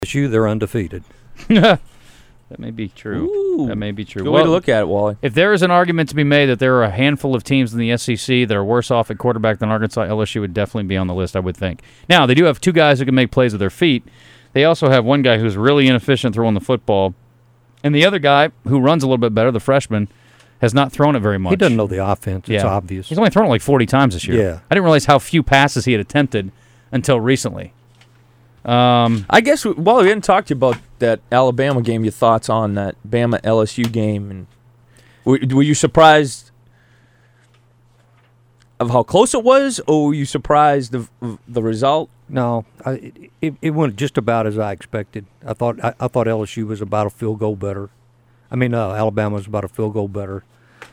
LSU, they're undefeated. That may be true. Ooh, that may be true. Good way to look at it, Wally. If there is an argument to be made that there are a handful of teams in the SEC that are worse off at quarterback than Arkansas, LSU would definitely be on the list, I would think. Now, they do have two guys who can make plays with their feet. They also have one guy who's really inefficient throwing the football. And the other guy, who runs a little bit better, the freshman, has not thrown it very much. He doesn't know the offense. It's obvious. He's only thrown it like 40 times this year. Yeah. I didn't realize how few passes he had attempted until recently. I guess, Wally, we didn't talk to you about that Alabama game, your thoughts on that Bama-LSU game. And were you surprised of how close it was, or were you surprised of the result? No, it went just about as I expected. I thought LSU was about a field goal better. Alabama was about a field goal better.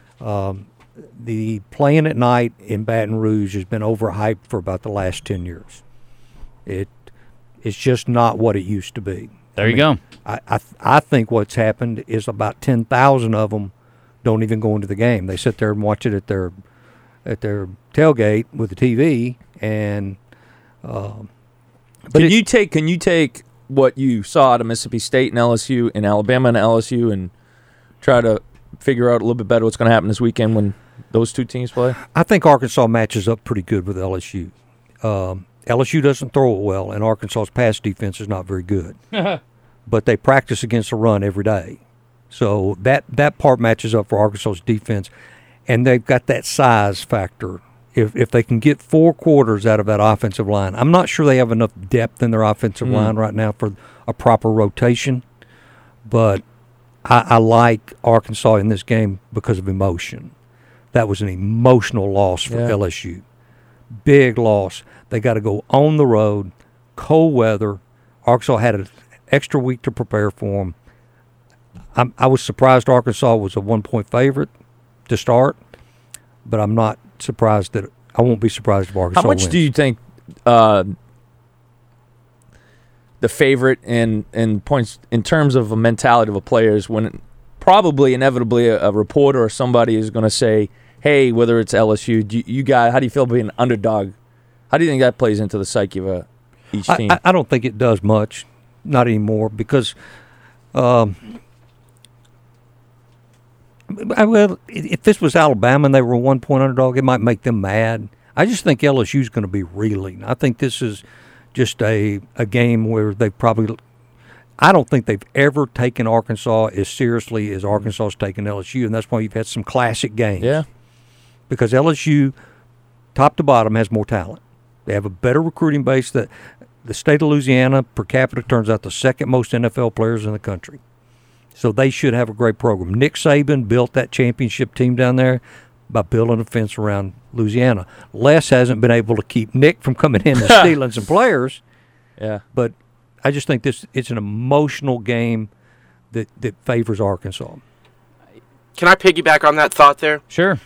The playing at night in Baton Rouge has been overhyped for about the last 10 years. It's just not what it used to be. There you go. I think what's happened is about 10,000 of them don't even go into the game. They sit there and watch it at their tailgate with the TV. And can you take what you saw out of Mississippi State and LSU and Alabama and LSU and try to figure out a little bit better what's going to happen this weekend when those two teams play? I think Arkansas matches up pretty good with LSU. LSU doesn't throw it well, and Arkansas's pass defense is not very good. But they practice against the run every day. So that part matches up for Arkansas's defense, and they've got that size factor. If they can get 4 quarters out of that offensive line, I'm not sure they have enough depth in their offensive line right now for a proper rotation, but I like Arkansas in this game because of emotion. That was an emotional loss for LSU. Big loss. They got to go on the road, cold weather. Arkansas had an extra week to prepare for them. I was surprised Arkansas was a 1-point favorite to start, but I'm not surprised that I won't be surprised if Arkansas How much wins. do you think the favorite in points in terms of a mentality of a player is when probably inevitably a reporter or somebody is going to say, hey, whether it's LSU, you guys, how do you feel being an underdog? How do you think that plays into the psyche of each team? I don't think it does much, not anymore, because if this was Alabama and they were a 1-point underdog, it might make them mad. I just think LSU's going to be reeling. I think this is just a game where they probably – I don't think they've ever taken Arkansas as seriously as Arkansas's taken LSU, and that's why you've had some classic games. Yeah. Because LSU, top to bottom, has more talent. They have a better recruiting base. The state of Louisiana, per capita, turns out the second most NFL players in the country. So they should have a great program. Nick Saban built that championship team down there by building a fence around Louisiana. Les hasn't been able to keep Nick from coming in and stealing some players. Yeah. But I just think it's an emotional game that favors Arkansas. Can I piggyback on that thought there? Sure.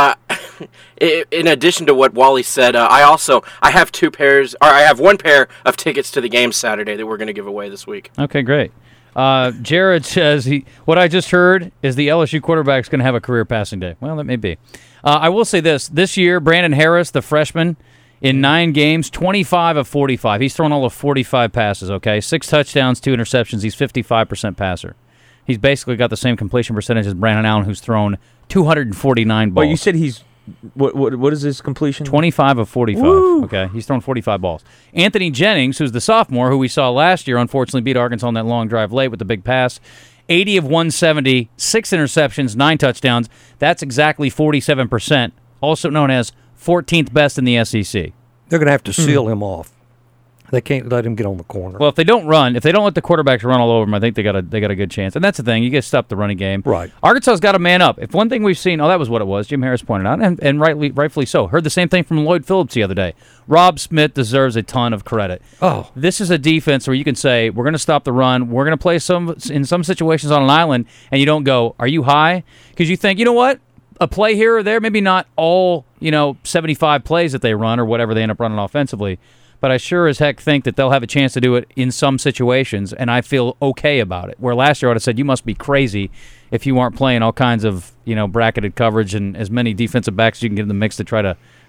In addition to what Wally said, I have I have 1 pair of tickets to the game Saturday that we're going to give away this week. Okay, great. Jared says what I just heard is the LSU quarterback's going to have a career passing day. Well, that may be. I will say this year, Brandon Harris, the freshman, in 9 games, 25 of 45. He's thrown all of 45 passes, okay? 6 touchdowns, 2 interceptions. He's 55% passer. He's basically got the same completion percentage as Brandon Allen, who's thrown 249 balls. But you said he's what is his completion? 25 of 45. Woo! Okay, he's thrown 45 balls. Anthony Jennings, who's the sophomore, who we saw last year, unfortunately beat Arkansas on that long drive late with the big pass. 80 of 170, 6 interceptions, 9 touchdowns. That's exactly 47%, also known as 14th best in the SEC. They're going to have to seal him off. They can't let him get on the corner. Well, if they don't let the quarterbacks run all over them, I think they got a good chance. And that's the thing, you got to stop the running game. Right. Arkansas's got to man up. If one thing we've seen, that was what it was. Jim Harris pointed out, and rightfully so. Heard the same thing from Lloyd Phillips the other day. Rob Smith deserves a ton of credit. Oh, this is a defense where you can say we're going to stop the run. We're going to play in some situations on an island, and you don't go, "Are you high?" Because you think, you know what, a play here or there, maybe not all 75 plays that they run or whatever they end up running offensively. But I sure as heck think that they'll have a chance to do it in some situations, and I feel okay about it. Where last year I would have said, you must be crazy if you aren't playing all kinds of bracketed coverage and as many defensive backs as you can get in the mix to try to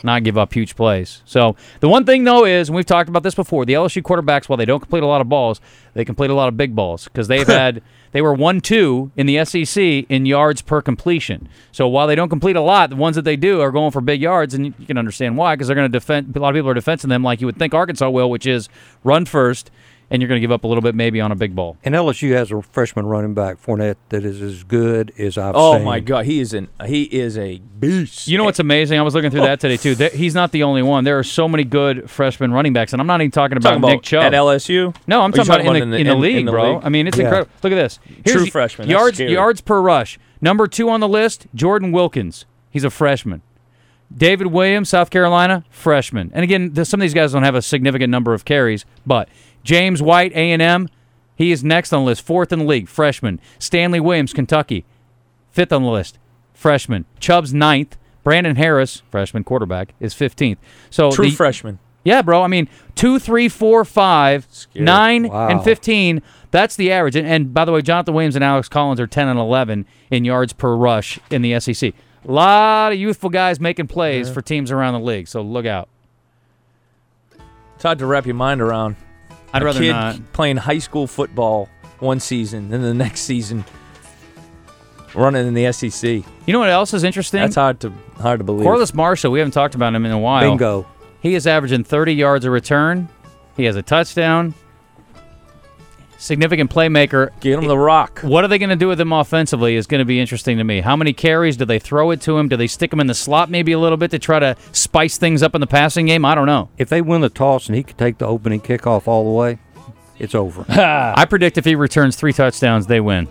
not give up huge plays. So the one thing, though, is, and we've talked about this before, the LSU quarterbacks, while they don't complete a lot of balls, they complete a lot of big balls because they were 1-2 in the SEC in yards per completion. So while they don't complete a lot, the ones that they do are going for big yards, and you can understand why, because they're going to defend. A lot of people are defending them like you would think Arkansas will, which is run first, and you're going to give up a little bit maybe on a big ball. And LSU has a freshman running back, Fournette, that is as good as I've seen. Oh my God, he is a beast. You know what's amazing? I was looking through that today too. He's not the only one. There are so many good freshman running backs, and I'm not even talking about Nick Chubb at LSU. No, I'm talking about in the league, bro. League? I mean, it's incredible. Look at this. True freshman. Yards per rush. Number 2 on the list, Jordan Wilkins. He's a freshman. David Williams, South Carolina, freshman. And again, some of these guys don't have a significant number of carries, but James White, A&M, he is next on the list, 4th in the league, freshman. Stanley Williams, Kentucky, 5th on the list, freshman. Chubb's 9th. Brandon Harris, freshman quarterback, is 15th. So True freshman. Yeah, bro. I mean, 2, 3, 4, 5, 9, and 15. That's the average. And by the way, Jonathan Williams and Alex Collins are 10 and 11 in yards per rush in the SEC. A lot of youthful guys making plays for teams around the league, so look out. It's hard to wrap your mind around. I'd rather kid not. Playing high school football one season, then the next season running in the SEC. You know what else is interesting? That's hard to believe. Corliss Marshall, we haven't talked about him in a while. Bingo. He is averaging 30 yards a return. He has a touchdown. Significant playmaker. Get him the rock. What are they going to do with him offensively is going to be interesting to me. How many carries? Do they throw it to him? Do they stick him in the slot maybe a little bit to try to spice things up in the passing game? I don't know. If they win the toss and he could take the opening kickoff all the way, it's over. I predict if he returns 3 touchdowns, they win.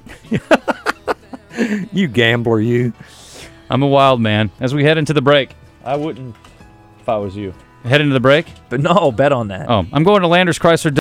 You gambler, you. I'm a wild man. As we head into the break. I wouldn't if I was you. Head into the break? But no, bet on that. Oh, I'm going to Landers Chrysler